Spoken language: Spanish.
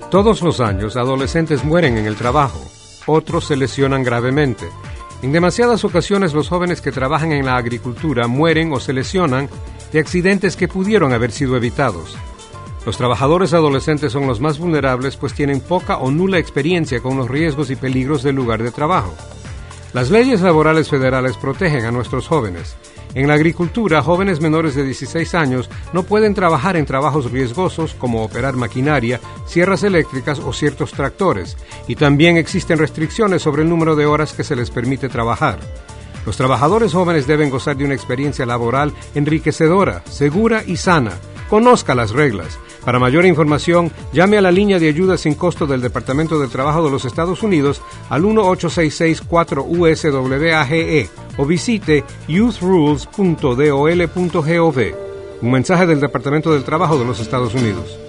Todos los años, adolescentes mueren en el trabajo, otros se lesionan gravemente. En demasiadas ocasiones, los jóvenes que trabajan en la agricultura mueren o se lesionan de accidentes que pudieron haber sido evitados. Los trabajadores adolescentes son los más vulnerables, pues tienen poca o nula experiencia con los riesgos y peligros del lugar de trabajo. Las leyes laborales federales protegen a nuestros jóvenes. En la agricultura, jóvenes menores de 16 años no pueden trabajar en trabajos riesgosos como operar maquinaria, sierras eléctricas o ciertos tractores, y también existen restricciones sobre el número de horas que se les permite trabajar. Los trabajadores jóvenes deben gozar de una experiencia laboral enriquecedora, segura y sana. Conozca las reglas. Para mayor información, llame a la línea de ayuda sin costo del Departamento del Trabajo de los Estados Unidos al 1-866-4USWAGE o visite youthrules.dol.gov. Un mensaje del Departamento del Trabajo de los Estados Unidos.